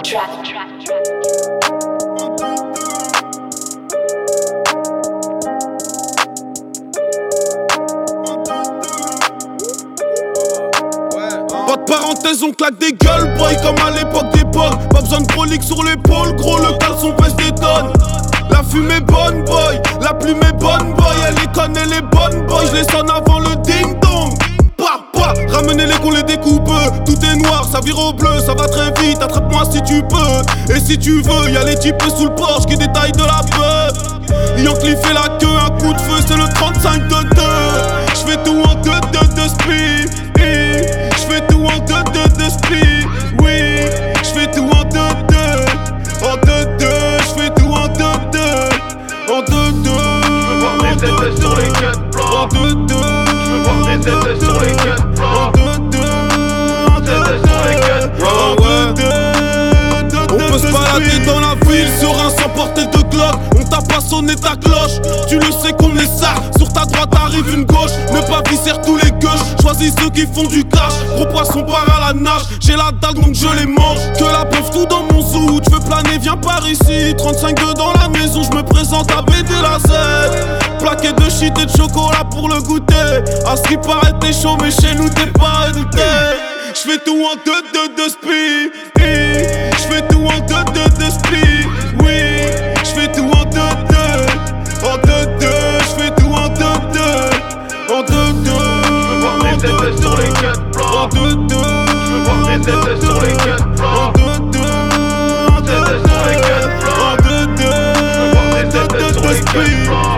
Pas de parenthèse, on claque des gueules, boy, comme à l'époque des pommes. Pas besoin de prolique sur l'épaule, gros, le caleçon pèse des tonnes. La fumée bonne, boy, la plume est bonne, boy. Elle les connaît, les bonnes, boy. Je les sonne avant le ding-dong. Papa, ramenez les qu'on les découpe. Tout est noir, ça vire au bleu, ça va très vite. Attrape-moi si tu peux. Et si tu veux, y'a les types sous le porche qui détaillent de la peur. Yankee fait la queue, un coup de feu, c'est le 35 de 2. J'fais tout en 2 speed. J'fais tout en 2 speed. Oui, j'fais tout en 2. En 2-2, j'fais tout en 2-2. En 2-2. J'veux voir des têtes sur les quêtes blancs. En 2-2. J'veux voir des têtes sur les quêtes blancs. En 2-2. En têtes sur les quêtes blancs. En 2-2. On peut se balader dans la ville sur un sans porter de glock. On t'a pas sonné ta cloche, tu le sais qu'on est ça. Sur ta droite arrive une gauche, ne pas visser tous les gauches. Choisis ceux qui font du cash, gros poisson part à la nage. J'ai la dalle donc je les mange, que la preuve tout dans mon zoo. Tu veux planer, viens par ici, 35 dans la maison. Je me présente à BD la Z. Plaqué de shit et de chocolat pour le goûter. À ce qui paraît t'es chaud mais chez nous t'es pas redouté. J'fais tout en 2 speed. J'fais tout en 2 speed. Oui, j'fais tout en 2. En 2, j'fais tout en 2. En 2, j'veux voir des têtes sur les quêtes blancs. En 2, j'veux voir des têtes sur les quêtes blancs. En 2, têtes sur les quêtes blancs. En 2, j'veux voir des têtes sur les quêtes blancs.